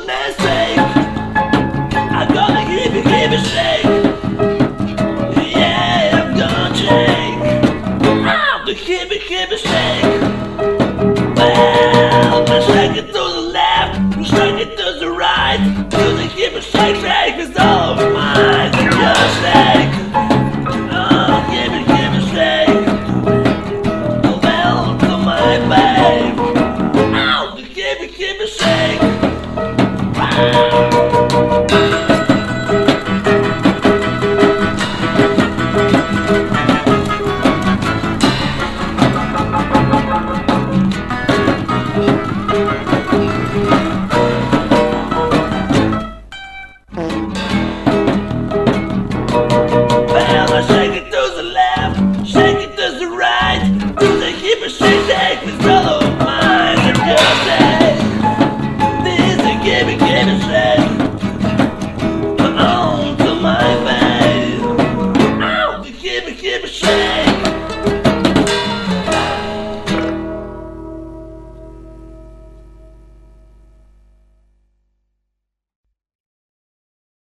goodness sake, I'm gonna give it shake. Yeah, I'm gonna shake. Ow, the give it shake. Well, we shake it to the left, we shake it to the right. Do the give it shake is all of mine. Just shake. Oh, give it shake. Well, to my babe. Ow, the give it shake.